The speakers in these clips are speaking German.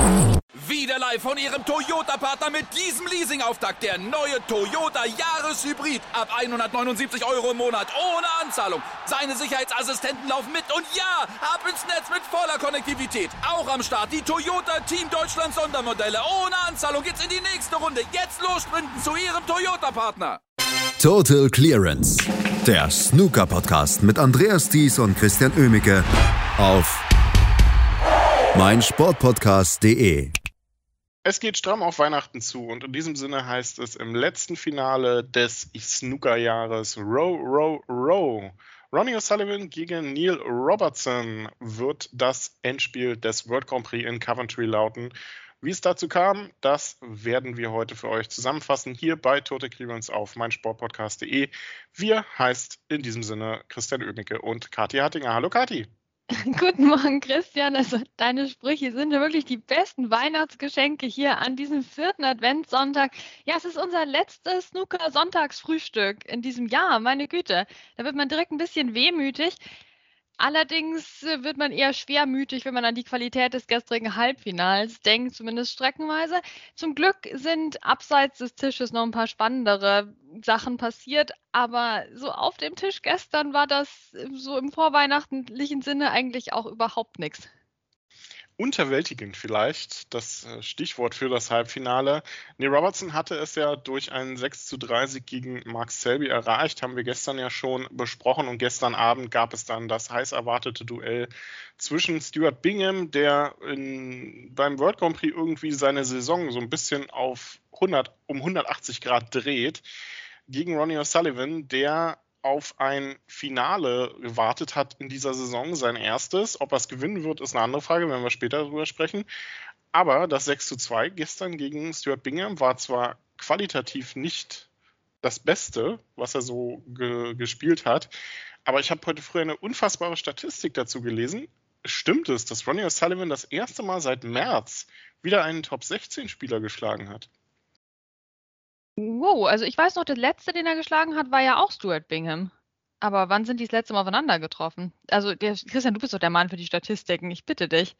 Wieder live von Ihrem Toyota-Partner mit diesem Leasing-Auftakt. Der neue Toyota Jahreshybrid. Ab 179 € im Monat. Ohne Anzahlung. Seine Sicherheitsassistenten laufen mit. Und ja, ab ins Netz mit voller Konnektivität. Auch am Start die Toyota Team Deutschland Sondermodelle. Ohne Anzahlung geht's in die nächste Runde. Jetzt los sprinten zu Ihrem Toyota-Partner. Total Clearance. Der Snooker-Podcast mit Andreas Thies und Christian Oemicke auf meinsportpodcast.de. Es geht stramm auf Weihnachten zu und in diesem Sinne heißt es im letzten Finale des Snooker-Jahres Row, Row, Row. Ronnie O'Sullivan gegen Neil Robertson wird das Endspiel des World Grand Prix in Coventry lauten. Wie es dazu kam, das werden wir heute für euch zusammenfassen hier bei Total Clearance auf meinsportpodcast.de. Wir heißt in diesem Sinne Christian Oemicke und Kathi Hattinger. Hallo Kathi. Guten Morgen, Christian. Also deine Sprüche sind ja wirklich die besten Weihnachtsgeschenke hier an diesem 4. Adventssonntag. Ja, es ist unser letztes Snooker-Sonntagsfrühstück in diesem Jahr, meine Güte. Da wird man direkt ein bisschen wehmütig. Allerdings wird man eher schwermütig, wenn man an die Qualität des gestrigen Halbfinals denkt, zumindest streckenweise. Zum Glück sind abseits des Tisches noch ein paar spannendere Sachen passiert, aber so auf dem Tisch gestern war das so im vorweihnachtlichen Sinne eigentlich auch überhaupt nichts. Unterwältigend vielleicht, das Stichwort für das Halbfinale. Neil Robertson hatte es ja durch einen 6:3 Sieg gegen Mark Selby erreicht, haben wir gestern ja schon besprochen und gestern Abend gab es dann das heiß erwartete Duell zwischen Stuart Bingham, der beim World Grand Prix irgendwie seine Saison so ein bisschen auf 180 Grad dreht, gegen Ronnie O'Sullivan, der auf ein Finale gewartet hat in dieser Saison, sein erstes. Ob er es gewinnen wird, ist eine andere Frage, wenn wir später darüber sprechen. Aber das 6:2 gestern gegen Stuart Bingham war zwar qualitativ nicht das Beste, was er so gespielt hat, aber ich habe heute früh eine unfassbare Statistik dazu gelesen. Stimmt es, dass Ronnie O'Sullivan das erste Mal seit März wieder einen Top-16-Spieler geschlagen hat? Wow, also ich weiß noch, der letzte, den er geschlagen hat, war ja auch Stuart Bingham. Aber wann sind die das letzte Mal aufeinander getroffen? Also Christian, du bist doch der Mann für die Statistiken, ich bitte dich.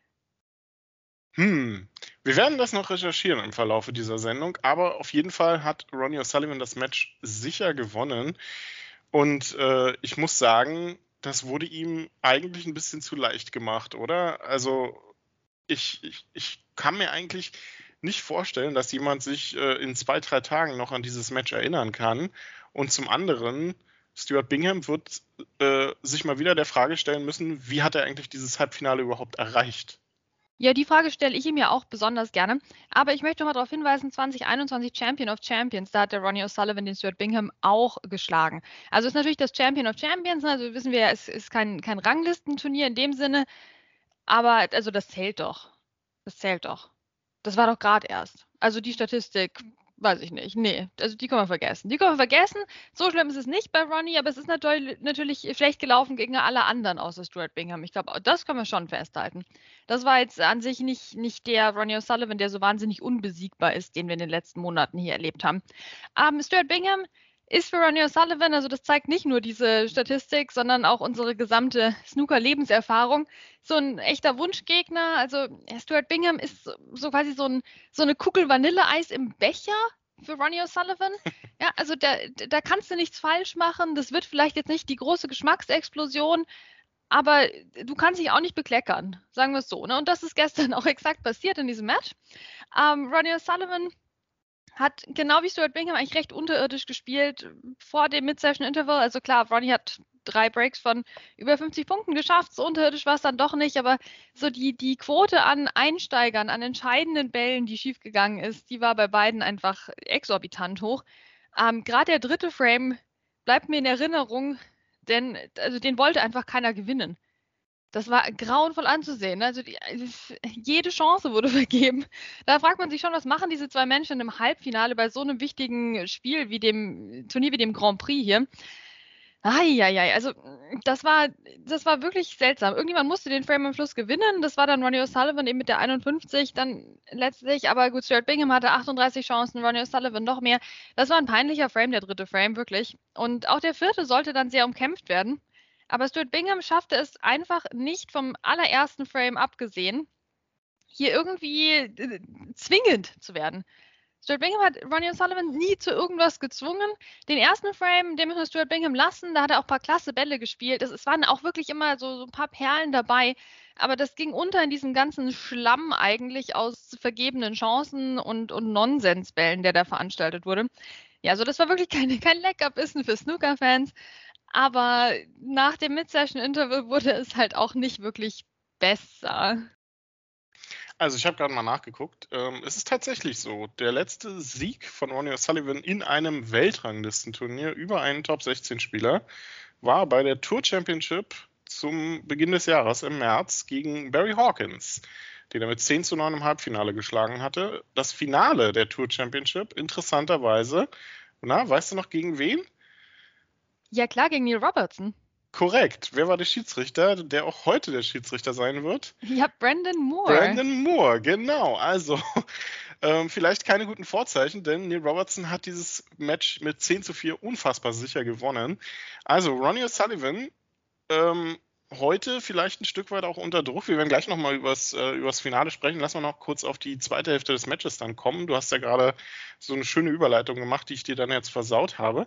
Wir werden das noch recherchieren im Verlaufe dieser Sendung, aber auf jeden Fall hat Ronnie O'Sullivan das Match sicher gewonnen und ich muss sagen, das wurde ihm eigentlich ein bisschen zu leicht gemacht, oder? Also ich kann mir eigentlich nicht vorstellen, dass jemand sich in 2-3 Tagen noch an dieses Match erinnern kann. Und zum anderen, Stuart Bingham wird sich mal wieder der Frage stellen müssen, wie hat er eigentlich dieses Halbfinale überhaupt erreicht? Ja, die Frage stelle ich ihm ja auch besonders gerne. Aber ich möchte mal darauf hinweisen, 2021 Champion of Champions, da hat der Ronnie O'Sullivan den Stuart Bingham auch geschlagen. Also ist natürlich das Champion of Champions, also wissen wir ja, es ist kein Ranglistenturnier in dem Sinne, aber also das zählt doch. Das zählt doch. Das war doch gerade erst. Also die Statistik, weiß ich nicht. Nee, also die können wir vergessen. So schlimm ist es nicht bei Ronnie, aber es ist natürlich schlecht gelaufen gegen alle anderen außer Stuart Bingham. Ich glaube, das können wir schon festhalten. Das war jetzt an sich nicht der Ronnie O'Sullivan, der so wahnsinnig unbesiegbar ist, den wir in den letzten Monaten hier erlebt haben. Stuart Bingham ist für Ronnie O'Sullivan, also das zeigt nicht nur diese Statistik, sondern auch unsere gesamte Snooker-Lebenserfahrung, so ein echter Wunschgegner. Also Stuart Bingham ist so quasi so eine Kugel Vanilleeis im Becher für Ronnie O'Sullivan. Ja, also da kannst du nichts falsch machen. Das wird vielleicht jetzt nicht die große Geschmacksexplosion, aber du kannst dich auch nicht bekleckern, sagen wir es so. Ne? Und das ist gestern auch exakt passiert in diesem Match. Ronnie O'Sullivan hat genau wie Stuart Bingham eigentlich recht unterirdisch gespielt vor dem Mid-Session-Interval. Also klar, Ronnie hat 3 Breaks von über 50 Punkten geschafft. So unterirdisch war es dann doch nicht. Aber so die Quote an Einsteigern, an entscheidenden Bällen, die schiefgegangen ist, die war bei beiden einfach exorbitant hoch. Gerade der dritte Frame bleibt mir in Erinnerung, denn also den wollte einfach keiner gewinnen. Das war grauenvoll anzusehen. Also jede Chance wurde vergeben. Da fragt man sich schon, was machen diese 2 Menschen im Halbfinale bei so einem wichtigen Spiel wie dem Turnier wie dem Grand Prix hier. Also das war wirklich seltsam. Irgendjemand musste den Frame am Schluss gewinnen. Das war dann Ronnie O'Sullivan eben mit der 51 dann letztlich. Aber gut, Stuart Bingham hatte 38 Chancen, Ronnie O'Sullivan noch mehr. Das war ein peinlicher Frame, der dritte Frame, wirklich. Und auch der vierte sollte dann sehr umkämpft werden. Aber Stuart Bingham schaffte es einfach nicht vom allerersten Frame abgesehen, hier irgendwie zwingend zu werden. Stuart Bingham hat Ronnie O'Sullivan nie zu irgendwas gezwungen. Den ersten Frame, den müssen wir Stuart Bingham lassen, da hat er auch ein paar klasse Bälle gespielt. Es waren auch wirklich immer so ein paar Perlen dabei, aber das ging unter in diesem ganzen Schlamm eigentlich aus vergebenen Chancen und Nonsensbällen, der da veranstaltet wurde. Ja, also das war wirklich kein Leckerbissen für Snooker-Fans, aber nach dem Mid-Session-Interval wurde es halt auch nicht wirklich besser. Also ich habe gerade mal nachgeguckt. Es ist tatsächlich so, der letzte Sieg von Ronnie O'Sullivan in einem Weltranglistenturnier über einen Top-16-Spieler war bei der Tour Championship zum Beginn des Jahres im März gegen Barry Hawkins, den er mit 10:9 im Halbfinale geschlagen hatte. Das Finale der Tour Championship, interessanterweise, weißt du noch gegen wen? Ja klar, gegen Neil Robertson. Korrekt. Wer war der Schiedsrichter, der auch heute der Schiedsrichter sein wird? Ja, Brandon Moore. Brandon Moore, genau. Also vielleicht keine guten Vorzeichen, denn Neil Robertson hat dieses Match mit 10:4 unfassbar sicher gewonnen. Also Ronnie O'Sullivan heute vielleicht ein Stück weit auch unter Druck. Wir werden gleich nochmal übers Finale sprechen. Lass mal noch kurz auf die zweite Hälfte des Matches dann kommen. Du hast ja gerade so eine schöne Überleitung gemacht, die ich dir dann jetzt versaut habe.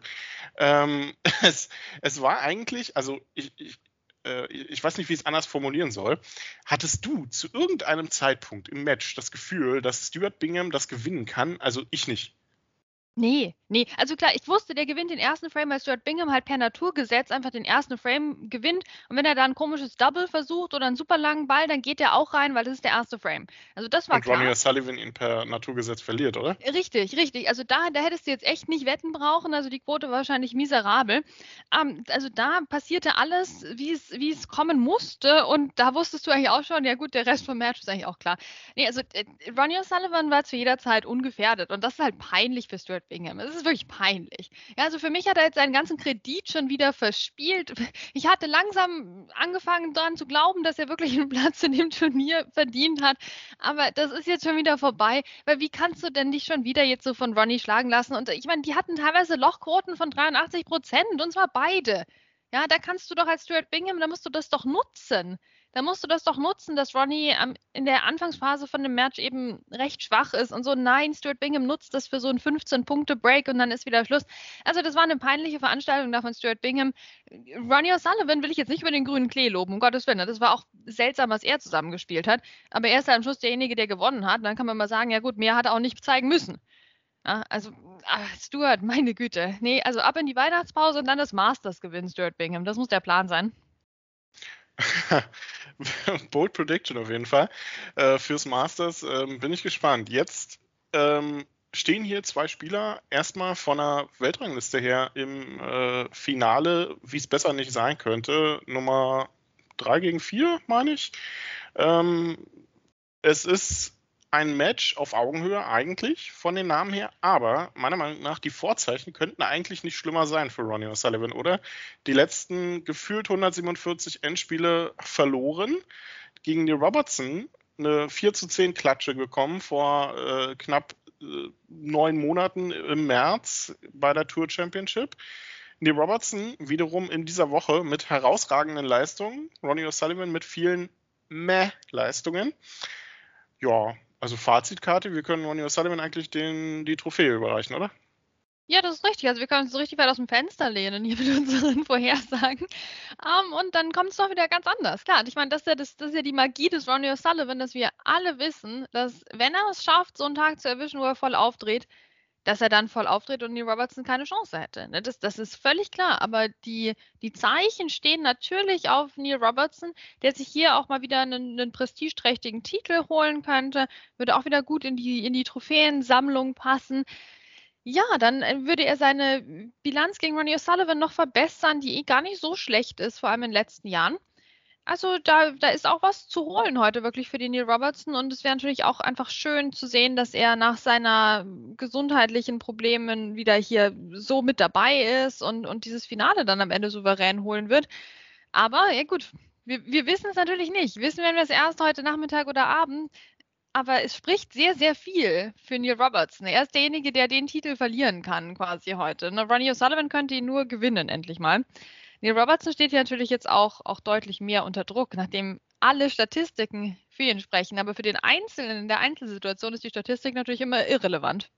Es war eigentlich, also ich weiß nicht, wie ich es anders formulieren soll. Hattest du zu irgendeinem Zeitpunkt im Match das Gefühl, dass Stuart Bingham das gewinnen kann? Also ich nicht. Nee. Also klar, ich wusste, der gewinnt den ersten Frame, weil Stuart Bingham halt per Naturgesetz einfach den ersten Frame gewinnt. Und wenn er da ein komisches Double versucht oder einen super langen Ball, dann geht der auch rein, weil das ist der erste Frame. Also das war klar. Und Ronnie O'Sullivan ihn per Naturgesetz verliert, oder? Richtig. Also da hättest du jetzt echt nicht wetten brauchen. Also die Quote war wahrscheinlich miserabel. Also da passierte alles, wie es kommen musste. Und da wusstest du eigentlich auch schon, ja gut, der Rest vom Match ist eigentlich auch klar. Nee, also Ronnie O'Sullivan war zu jeder Zeit ungefährdet. Und das ist halt peinlich für Stuart Bingham. Es ist wirklich peinlich. Ja, also für mich hat er jetzt seinen ganzen Kredit schon wieder verspielt. Ich hatte langsam angefangen daran zu glauben, dass er wirklich einen Platz in dem Turnier verdient hat. Aber das ist jetzt schon wieder vorbei. Weil wie kannst du denn dich schon wieder jetzt so von Ronnie schlagen lassen? Und ich meine, die hatten teilweise Lochquoten von 83%, und zwar beide. Ja, da kannst du doch als Stuart Bingham, da musst du das doch nutzen. Da musst du das doch nutzen, dass Ronnie in der Anfangsphase von dem Match eben recht schwach ist und so. Nein, Stuart Bingham nutzt das für so einen 15-Punkte-Break und dann ist wieder Schluss. Also das war eine peinliche Veranstaltung da von Stuart Bingham. Ronnie O'Sullivan will ich jetzt nicht über den grünen Klee loben, um Gottes Willen. Das war auch seltsam, was er zusammengespielt hat. Aber er ist halt am Schluss derjenige, der gewonnen hat. Dann kann man mal sagen, ja gut, mehr hat er auch nicht zeigen müssen. Ja, also, Stuart, meine Güte. Nee, also ab in die Weihnachtspause und dann das Masters gewinnen, Stuart Bingham. Das muss der Plan sein. Bold Prediction auf jeden Fall. Fürs Masters bin ich gespannt. Jetzt stehen hier zwei Spieler erstmal von der Weltrangliste her im Finale, wie es besser nicht sein könnte. Nummer 3 gegen 4, meine ich. Es ist ein Match auf Augenhöhe eigentlich von den Namen her, aber meiner Meinung nach die Vorzeichen könnten eigentlich nicht schlimmer sein für Ronnie O'Sullivan, oder? Die letzten gefühlt 147 Endspiele verloren, gegen Neil Robertson eine 4:10 Klatsche bekommen vor knapp 9 Monaten im März bei der Tour Championship. Neil Robertson wiederum in dieser Woche mit herausragenden Leistungen, Ronnie O'Sullivan mit vielen Leistungen. Ja, also Fazitkarte, wir können Ronnie O'Sullivan eigentlich die Trophäe überreichen, oder? Ja, das ist richtig. Also wir können uns so richtig weit aus dem Fenster lehnen hier mit unseren Vorhersagen. Und dann kommt es doch wieder ganz anders. Klar, ich meine, das ist ja die Magie des Ronnie O'Sullivan, dass wir alle wissen, dass wenn er es schafft, so einen Tag zu erwischen, wo er voll aufdreht, dass er dann voll aufdreht und Neil Robertson keine Chance hätte. Ne? Das ist völlig klar. Aber die Zeichen stehen natürlich auf Neil Robertson, der sich hier auch mal wieder einen prestigeträchtigen Titel holen könnte, würde auch wieder gut in die Trophäensammlung passen. Ja, dann würde er seine Bilanz gegen Ronnie O'Sullivan noch verbessern, die gar nicht so schlecht ist, vor allem in den letzten Jahren. Also da ist auch was zu holen heute wirklich für den Neil Robertson, und es wäre natürlich auch einfach schön zu sehen, dass er nach seiner gesundheitlichen Problemen wieder hier so mit dabei ist und dieses Finale dann am Ende souverän holen wird. Aber ja gut, wir wissen es natürlich nicht. Wissen werden wir es erst heute Nachmittag oder Abend. Aber es spricht sehr, sehr viel für Neil Robertson. Er ist derjenige, der den Titel verlieren kann quasi heute. Ronnie O'Sullivan könnte ihn nur gewinnen, endlich mal. Neil Robertson steht hier natürlich jetzt auch deutlich mehr unter Druck, nachdem alle Statistiken für ihn sprechen. Aber für den Einzelnen in der Einzelsituation ist die Statistik natürlich immer irrelevant.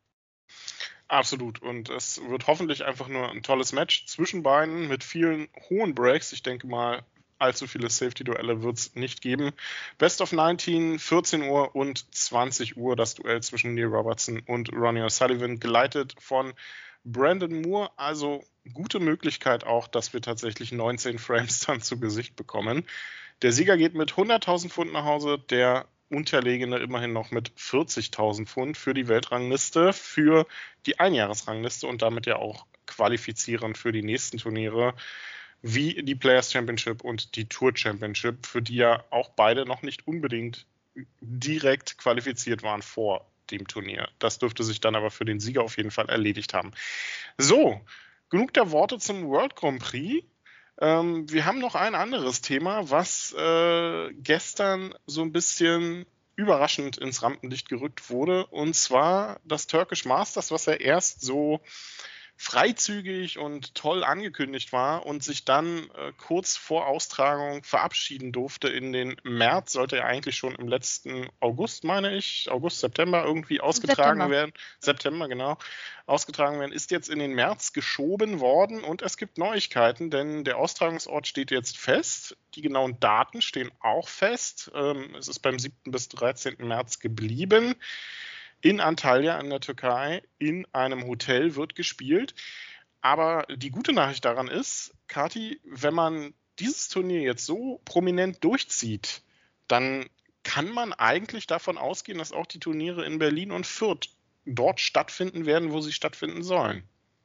Absolut. Und es wird hoffentlich einfach nur ein tolles Match zwischen beiden mit vielen hohen Breaks. Ich denke mal, allzu viele Safety-Duelle wird es nicht geben. Best of 19, 14 Uhr und 20 Uhr das Duell zwischen Neil Robertson und Ronnie O'Sullivan, geleitet von Brandon Moore. Also gute Möglichkeit auch, dass wir tatsächlich 19 Frames dann zu Gesicht bekommen. Der Sieger geht mit 100.000 Pfund nach Hause, der Unterlegene immerhin noch mit 40.000 Pfund für die Weltrangliste, für die Einjahresrangliste und damit ja auch qualifizierend für die nächsten Turniere, wie die Players Championship und die Tour Championship, für die ja auch beide noch nicht unbedingt direkt qualifiziert waren vor dem Turnier. Das dürfte sich dann aber für den Sieger auf jeden Fall erledigt haben. So, genug der Worte zum World Grand Prix. Wir haben noch ein anderes Thema, was gestern so ein bisschen überraschend ins Rampenlicht gerückt wurde, und zwar das Turkish Masters, was ja erst so freizügig und toll angekündigt war und sich dann kurz vor Austragung verabschieden durfte in den März. Sollte ja eigentlich schon im letzten August, meine ich, August, September irgendwie ausgetragen werden. September, genau. Ausgetragen werden, ist jetzt in den März geschoben worden und es gibt Neuigkeiten, denn der Austragungsort steht jetzt fest. Die genauen Daten stehen auch fest. Es ist beim 7. bis 13. März geblieben. In Antalya in der Türkei, in einem Hotel wird gespielt. Aber die gute Nachricht daran ist, Kati, wenn man dieses Turnier jetzt so prominent durchzieht, dann kann man eigentlich davon ausgehen, dass auch die Turniere in Berlin und Fürth dort stattfinden werden, wo sie stattfinden sollen.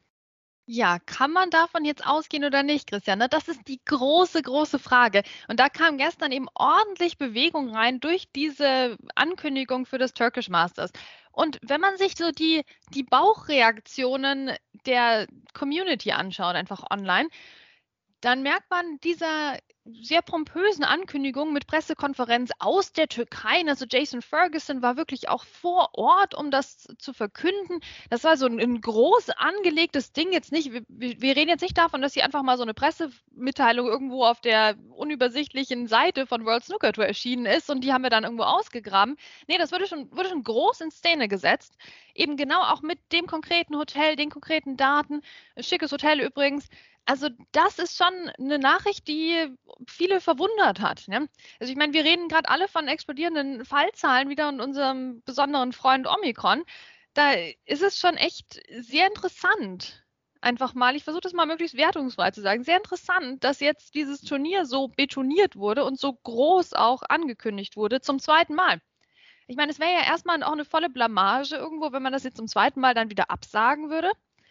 Ja, kann man davon jetzt ausgehen oder nicht, Christian? Das ist die große, große Frage. Und da kam gestern eben ordentlich Bewegung rein durch diese Ankündigung für das Turkish Masters. Und wenn man sich so die Bauchreaktionen der Community anschaut, einfach online, dann merkt man dieser sehr pompösen Ankündigung mit Pressekonferenz aus der Türkei. Also Jason Ferguson war wirklich auch vor Ort, um das zu verkünden. Das war so ein groß angelegtes Ding. Jetzt nicht, wir reden jetzt nicht davon, dass hier einfach mal so eine Pressemitteilung irgendwo auf der unübersichtlichen Seite von World Snooker Tour erschienen ist und die haben wir dann irgendwo ausgegraben. Nee, das wurde schon groß in Szene gesetzt. Eben genau auch mit dem konkreten Hotel, den konkreten Daten. Schickes Hotel übrigens. Also das ist schon eine Nachricht, die viele verwundert hat. Ne? Also ich meine, wir reden gerade alle von explodierenden Fallzahlen wieder und unserem besonderen Freund Omikron. Da ist es schon echt sehr interessant. Einfach mal, ich versuche das mal möglichst wertungsfrei zu sagen, sehr interessant, dass jetzt dieses Turnier so betoniert wurde und so groß auch angekündigt wurde, zum zweiten Mal. Ich meine, es wäre ja erstmal auch eine volle Blamage irgendwo, wenn man das jetzt zum zweiten Mal dann wieder absagen würde.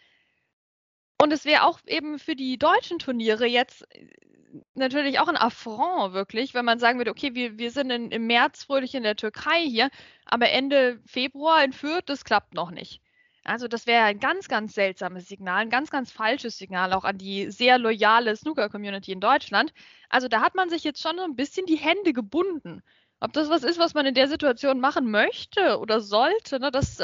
Und es wäre auch eben für die deutschen Turniere jetzt natürlich auch ein Affront wirklich, wenn man sagen würde, okay, wir sind im März fröhlich in der Türkei hier, aber Ende Februar in Fürth, das klappt noch nicht. Also das wäre ein ganz, ganz seltsames Signal, ein ganz, ganz falsches Signal auch an die sehr loyale Snooker-Community in Deutschland. Also da hat man sich jetzt schon so ein bisschen die Hände gebunden. Ob das was ist, was man in der Situation machen möchte oder sollte, ne, das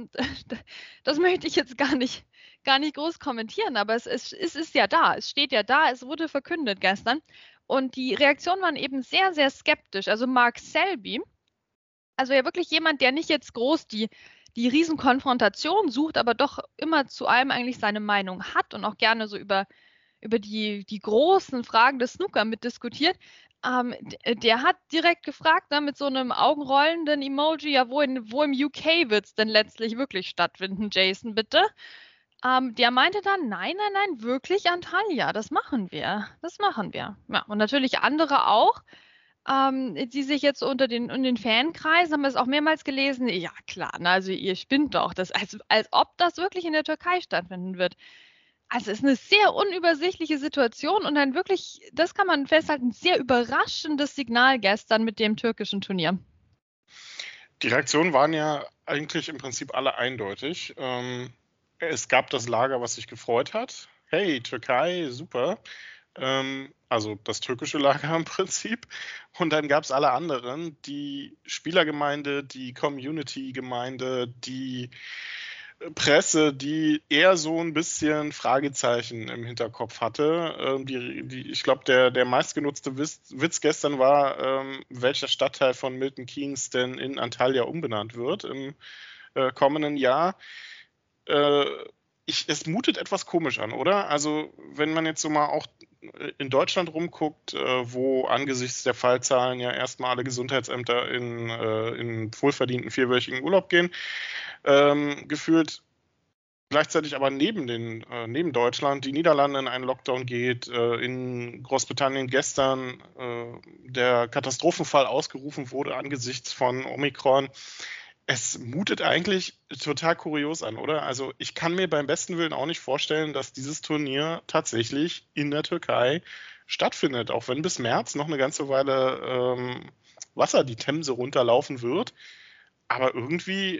möchte ich jetzt gar nicht groß kommentieren, aber es ist ja da, es steht ja da, es wurde verkündet gestern und die Reaktionen waren eben sehr, sehr skeptisch. Also Mark Selby, also ja wirklich jemand, der nicht jetzt groß die Riesenkonfrontation sucht, aber doch immer zu allem eigentlich seine Meinung hat und auch gerne so über die großen Fragen des Snooker mitdiskutiert. Der hat direkt gefragt, ne, mit so einem augenrollenden Emoji, ja, wo im UK wird es denn letztlich wirklich stattfinden, Jason, bitte? Der meinte dann, nein, wirklich Antalya, das machen wir. Ja, und natürlich andere auch, die sich jetzt unter den Fankreisen, haben wir es auch mehrmals gelesen, ja klar, also ihr spinnt doch, als ob das wirklich in der Türkei stattfinden wird. Also es ist eine sehr unübersichtliche Situation und ein wirklich, das kann man festhalten, sehr überraschendes Signal gestern mit dem türkischen Turnier. Die Reaktionen waren ja eigentlich im Prinzip alle eindeutig. Es gab das Lager, was sich gefreut hat. Hey, Türkei, super. Also das türkische Lager im Prinzip. Und dann gab es alle anderen, die Spielergemeinde, die Community-Gemeinde, die Presse, die eher so ein bisschen Fragezeichen im Hinterkopf hatte. Ich glaube, der meistgenutzte Witz gestern war, welcher Stadtteil von Milton Keynes denn in Antalya umbenannt wird im kommenden Jahr. Es mutet etwas komisch an, oder? Also wenn man jetzt so mal auch in Deutschland rumguckt, wo angesichts der Fallzahlen ja erstmal alle Gesundheitsämter in wohlverdienten 4-wöchigen Urlaub gehen, gefühlt gleichzeitig aber neben Deutschland die Niederlande in einen Lockdown geht, in Großbritannien gestern der Katastrophenfall ausgerufen wurde angesichts von Omikron. Es mutet eigentlich total kurios an, oder? Also ich kann mir beim besten Willen auch nicht vorstellen, dass dieses Turnier tatsächlich in der Türkei stattfindet, auch wenn bis März noch eine ganze Weile Wasser die Themse runterlaufen wird. Aber irgendwie,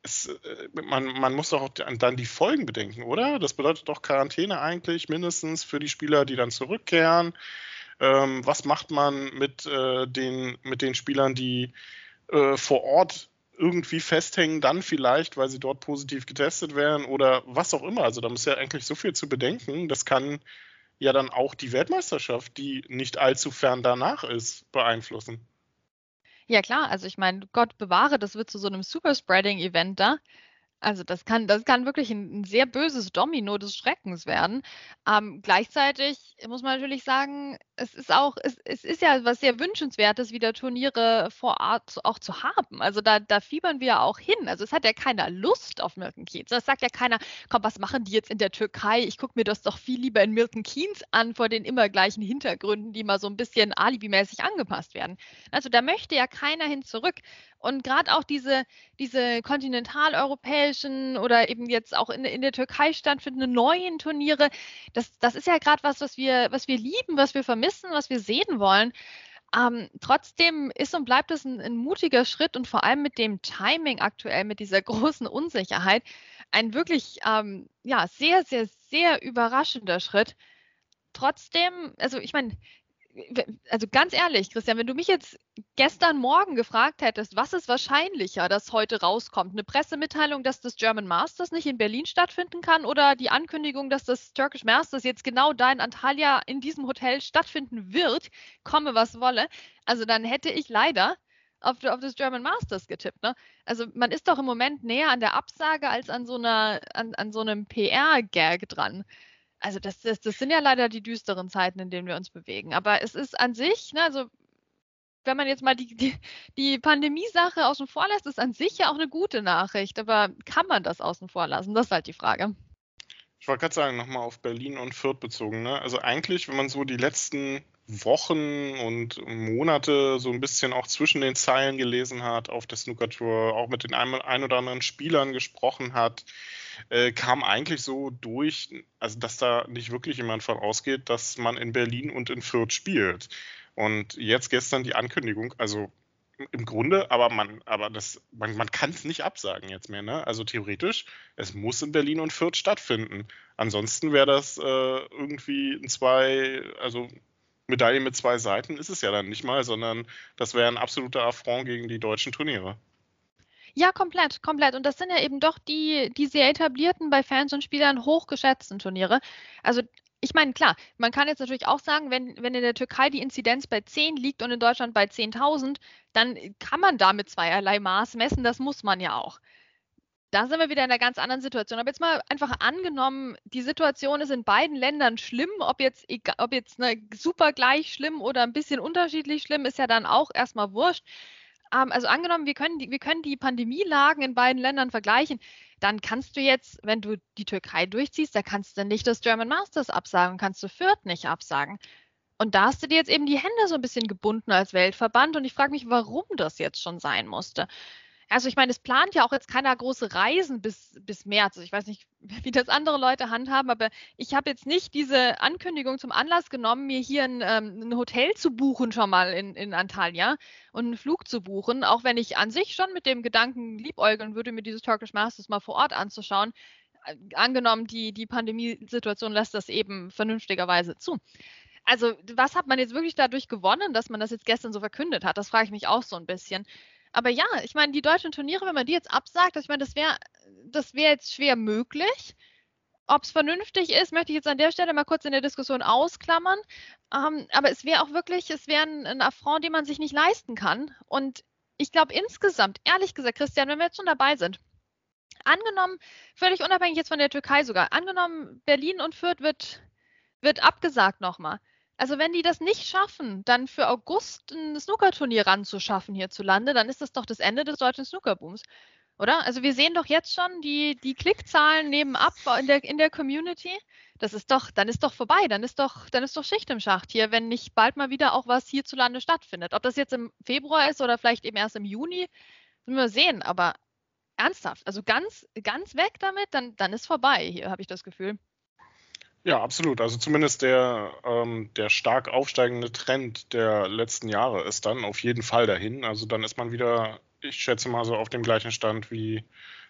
man muss doch dann die Folgen bedenken, oder? Das bedeutet doch Quarantäne eigentlich mindestens für die Spieler, die dann zurückkehren. Was macht man mit den Spielern, die vor Ort irgendwie festhängen, dann vielleicht, weil sie dort positiv getestet werden oder was auch immer. Also da muss ja eigentlich so viel zu bedenken. Das kann ja dann auch die Weltmeisterschaft, die nicht allzu fern danach ist, beeinflussen. Ja klar, also ich meine, Gott bewahre, das wird zu so einem Superspreading-Event da. Also das kann wirklich ein sehr böses Domino des Schreckens werden. Gleichzeitig muss man natürlich sagen, es ist ja was sehr Wünschenswertes, wieder Turniere vor Ort auch zu haben. Also da fiebern wir ja auch hin. Also es hat ja keiner Lust auf Milton Keynes. Es sagt ja keiner, komm, was machen die jetzt in der Türkei? Ich gucke mir das doch viel lieber in Milton Keynes an, vor den immer gleichen Hintergründen, die mal so ein bisschen alibimäßig angepasst werden. Also da möchte ja keiner hin zurück. Und gerade auch diese kontinentaleuropäischen oder eben jetzt auch in der Türkei stattfindenden neuen Turniere, das ist ja gerade was wir lieben, was wir vermissen, was wir sehen wollen. Trotzdem ist und bleibt es ein mutiger Schritt und vor allem mit dem Timing aktuell, mit dieser großen Unsicherheit, ein wirklich sehr, sehr, sehr überraschender Schritt. Trotzdem, also ich meine, also ganz ehrlich, Christian, wenn du mich jetzt gestern Morgen gefragt hättest, was ist wahrscheinlicher, dass heute rauskommt? Eine Pressemitteilung, dass das German Masters nicht in Berlin stattfinden kann oder die Ankündigung, dass das Turkish Masters jetzt genau da in Antalya in diesem Hotel stattfinden wird, komme was wolle. Also dann hätte ich leider auf das German Masters getippt. Ne? Also man ist doch im Moment näher an der Absage als an so einem PR-Gag dran. Also das sind ja leider die düsteren Zeiten, in denen wir uns bewegen. Aber es ist an sich, ne, also wenn man jetzt mal die Pandemie-Sache außen vor lässt, ist an sich ja auch eine gute Nachricht. Aber kann man das außen vor lassen? Das ist halt die Frage. Ich wollte gerade sagen, nochmal auf Berlin und Fürth bezogen. Ne? Also eigentlich, wenn man so die letzten Wochen und Monate so ein bisschen auch zwischen den Zeilen gelesen hat auf der Snooker-Tour, auch mit den ein oder anderen Spielern gesprochen hat, kam eigentlich so durch, also dass da nicht wirklich jemand von ausgeht, dass man in Berlin und in Fürth spielt. Und jetzt gestern die Ankündigung, also im Grunde, aber man kann es nicht absagen jetzt mehr, ne? Also theoretisch, es muss in Berlin und Fürth stattfinden. Ansonsten wäre das irgendwie Medaille mit 2 Seiten ist es ja dann nicht mal, sondern das wäre ein absoluter Affront gegen die deutschen Turniere. Ja, komplett. Und das sind ja eben doch die sehr etablierten, bei Fans und Spielern hochgeschätzten Turniere. Also ich meine, klar, man kann jetzt natürlich auch sagen, wenn in der Türkei die Inzidenz bei 10 liegt und in Deutschland bei 10.000, dann kann man da mit zweierlei Maß messen, das muss man ja auch. Da sind wir wieder in einer ganz anderen Situation. Aber jetzt mal einfach angenommen, die Situation ist in beiden Ländern schlimm, ob jetzt super gleich schlimm oder ein bisschen unterschiedlich schlimm, ist ja dann auch erstmal wurscht. Also angenommen, wir können die Pandemielagen in beiden Ländern vergleichen, dann kannst du jetzt, wenn du die Türkei durchziehst, da kannst du nicht das German Masters absagen, kannst du Fürth nicht absagen. Und da hast du dir jetzt eben die Hände so ein bisschen gebunden als Weltverband und ich frage mich, warum das jetzt schon sein musste. Also ich meine, es plant ja auch jetzt keiner große Reisen bis März. Also ich weiß nicht, wie das andere Leute handhaben, aber ich habe jetzt nicht diese Ankündigung zum Anlass genommen, mir hier ein Hotel zu buchen schon mal in Antalya und einen Flug zu buchen, auch wenn ich an sich schon mit dem Gedanken liebäugeln würde, mir dieses Turkish Masters mal vor Ort anzuschauen. Angenommen, die Pandemiesituation lässt das eben vernünftigerweise zu. Also was hat man jetzt wirklich dadurch gewonnen, dass man das jetzt gestern so verkündet hat? Das frage ich mich auch so ein bisschen. Aber ja, ich meine, die deutschen Turniere, wenn man die jetzt absagt, ich meine, das wäre das wäre jetzt schwer möglich. Ob es vernünftig ist, möchte ich jetzt an der Stelle mal kurz in der Diskussion ausklammern. Aber es wäre auch wirklich, ein Affront, den man sich nicht leisten kann. Und ich glaube insgesamt, ehrlich gesagt, Christian, wenn wir jetzt schon dabei sind, angenommen, völlig unabhängig jetzt von der Türkei sogar, angenommen, Berlin und Fürth wird abgesagt nochmal. Also wenn die das nicht schaffen, dann für August ein Snookerturnier ranzuschaffen hierzulande, dann ist das doch das Ende des deutschen Snookerbooms, oder? Also wir sehen doch jetzt schon die Klickzahlen nehmen ab in der Community. Dann ist doch vorbei, dann ist doch Schicht im Schacht hier, wenn nicht bald mal wieder auch was hierzulande stattfindet. Ob das jetzt im Februar ist oder vielleicht eben erst im Juni, müssen wir sehen, aber ernsthaft, also ganz, ganz weg damit, dann ist vorbei hier, habe ich das Gefühl. Ja, absolut. Also zumindest der stark aufsteigende Trend der letzten Jahre ist dann auf jeden Fall dahin. Also dann ist man wieder, ich schätze mal so auf dem gleichen Stand wie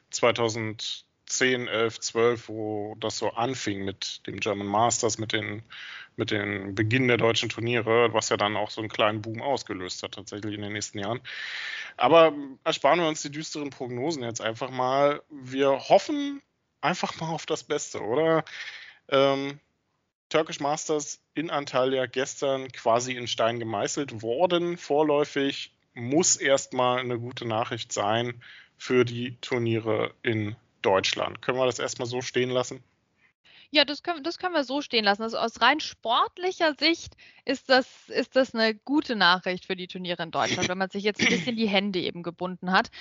2010, 11, 12, wo das so anfing mit dem German Masters, mit den Beginn der deutschen Turniere, was ja dann auch so einen kleinen Boom ausgelöst hat tatsächlich in den nächsten Jahren. Aber ersparen wir uns die düsteren Prognosen jetzt einfach mal. Wir hoffen einfach mal auf das Beste, oder? Turkish Masters in Antalya gestern quasi in Stein gemeißelt worden. Vorläufig muss erstmal eine gute Nachricht sein für die Turniere in Deutschland. Können wir das erstmal so stehen lassen? Ja, das können wir so stehen lassen. Also aus rein sportlicher Sicht ist das eine gute Nachricht für die Turniere in Deutschland, wenn man sich jetzt ein bisschen die Hände eben gebunden hat.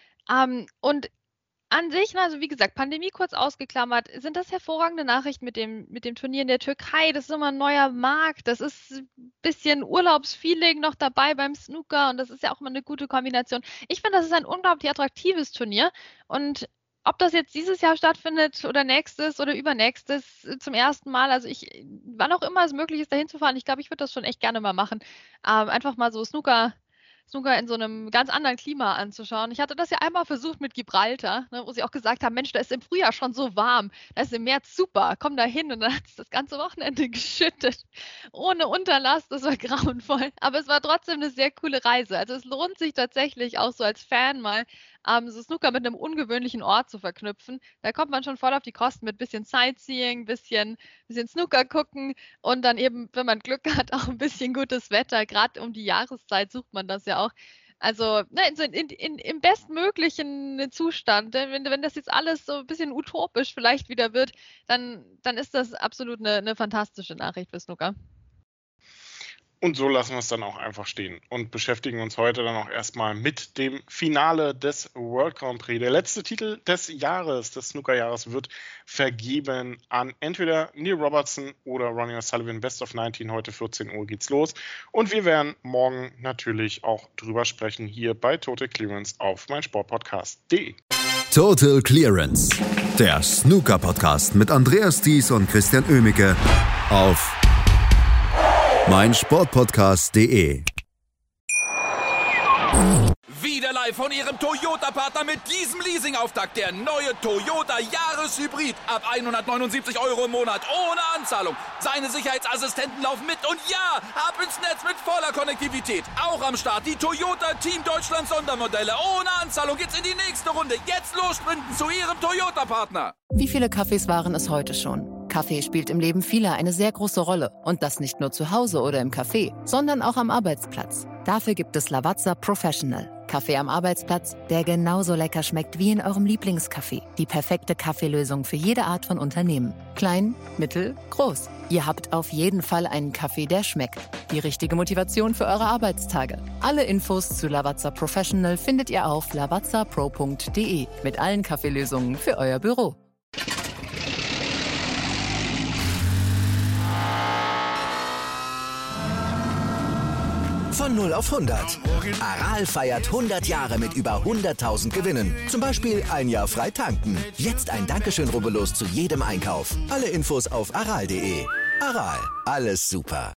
Und an sich, also wie gesagt, Pandemie kurz ausgeklammert, sind das hervorragende Nachrichten mit dem Turnier in der Türkei. Das ist immer ein neuer Markt. Das ist ein bisschen Urlaubsfeeling noch dabei beim Snooker und das ist ja auch immer eine gute Kombination. Ich finde, das ist ein unglaublich attraktives Turnier und ob das jetzt dieses Jahr stattfindet oder nächstes oder übernächstes zum ersten Mal, also wann auch immer es möglich ist, dahin zu fahren, ich glaube, ich würde das schon echt gerne mal machen. Einfach mal so Snooker in so einem ganz anderen Klima anzuschauen. Ich hatte das ja einmal versucht mit Gibraltar, ne, wo sie auch gesagt haben, Mensch, da ist im Frühjahr schon so warm, da ist im März super, komm da hin und dann hat es das ganze Wochenende geschüttet, ohne Unterlass, das war grauenvoll, aber es war trotzdem eine sehr coole Reise. Also es lohnt sich tatsächlich auch so als Fan mal, so Snooker mit einem ungewöhnlichen Ort zu verknüpfen. Da kommt man schon voll auf die Kosten mit bisschen Sightseeing, bisschen Snooker gucken und dann eben, wenn man Glück hat, auch ein bisschen gutes Wetter. Gerade um die Jahreszeit sucht man das ja auch. Also im bestmöglichen Zustand. Wenn das jetzt alles so ein bisschen utopisch vielleicht wieder wird, dann ist das absolut eine fantastische Nachricht für Snooker. Und so lassen wir es dann auch einfach stehen und beschäftigen uns heute dann auch erstmal mit dem Finale des World Grand Prix. Der letzte Titel des Jahres, des Snooker-Jahres, wird vergeben an entweder Neil Robertson oder Ronnie O'Sullivan. Best of 19, heute 14 Uhr geht's los. Und wir werden morgen natürlich auch drüber sprechen hier bei Total Clearance auf meinsportpodcast.de. Total Clearance, der Snooker-Podcast mit Andreas Thies und Christian Oemicke auf meinsportpodcast.de. Wieder live von Ihrem Toyota-Partner mit diesem Leasing-Auftakt. Der neue Toyota Jahreshybrid. Ab 179 € im Monat. Ohne Anzahlung. Seine Sicherheitsassistenten laufen mit. Und ja, ab ins Netz mit voller Konnektivität. Auch am Start die Toyota Team Deutschland Sondermodelle. Ohne Anzahlung geht's in die nächste Runde. Jetzt los sprinten zu Ihrem Toyota-Partner. Wie viele Kaffees waren es heute schon? Kaffee spielt im Leben vieler eine sehr große Rolle. Und das nicht nur zu Hause oder im Café, sondern auch am Arbeitsplatz. Dafür gibt es Lavazza Professional. Kaffee am Arbeitsplatz, der genauso lecker schmeckt wie in eurem Lieblingscafé. Die perfekte Kaffeelösung für jede Art von Unternehmen. Klein, mittel, groß. Ihr habt auf jeden Fall einen Kaffee, der schmeckt. Die richtige Motivation für eure Arbeitstage. Alle Infos zu Lavazza Professional findet ihr auf lavazzapro.de mit allen Kaffeelösungen für euer Büro. Von 0 auf 100. Aral feiert 100 Jahre mit über 100.000 Gewinnen. Zum Beispiel ein Jahr frei tanken. Jetzt ein Dankeschön, rubbellos zu jedem Einkauf. Alle Infos auf aral.de. Aral, alles super.